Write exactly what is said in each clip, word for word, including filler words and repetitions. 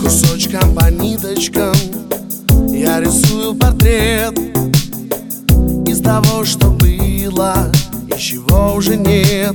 Кусочком по ниточкам я рисую портрет из того, что было и чего уже нет.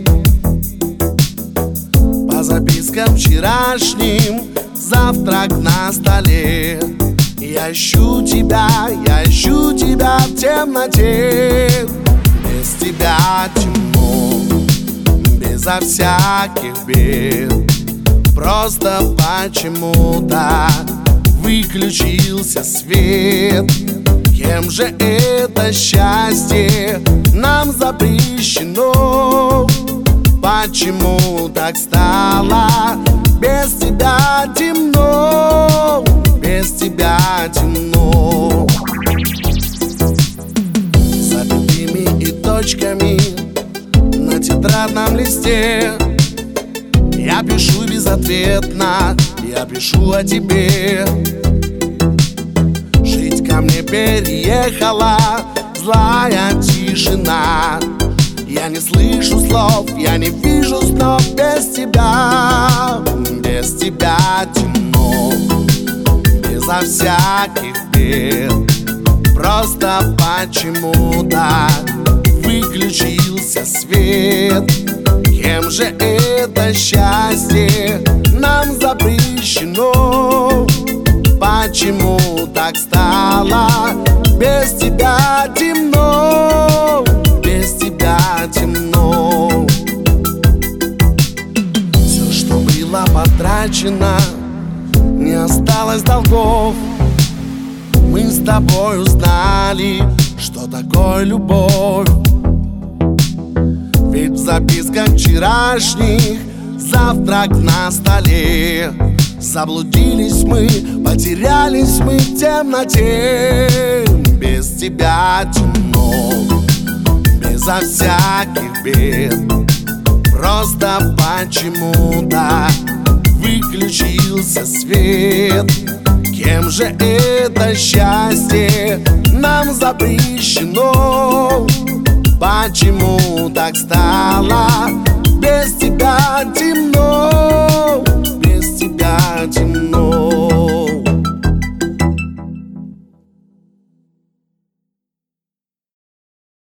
По запискам вчерашним завтрак на столе. Я ищу тебя, я ищу тебя в темноте. Без тебя темно, безо всяких бед. Просто почему-то выключился свет. Кем же это счастье нам запрещено? Почему так стало? Без тебя темно, без тебя темно. Запятыми и точками на тетрадном листе я пишу безответно, я пишу о тебе. Жить ко мне переехала злая тишина. Я не слышу слов, я не вижу снов без тебя. Без тебя темно, безо всяких бед. Просто почему-то выключился свет. Кем же это счастье нам запрещено? Почему так стало? Без тебя темно, без тебя темно. Все, что было потрачено, не осталось долгов. Мы с тобой узнали, что такое любовь. Ведь в записках вчерашних завтрак на столе. Заблудились мы, потерялись мы в темноте. Без тебя темно, безо всяких бед. Просто почему-то выключился свет. Кем же это счастье нам запрещено? Почему так стало? Без тебя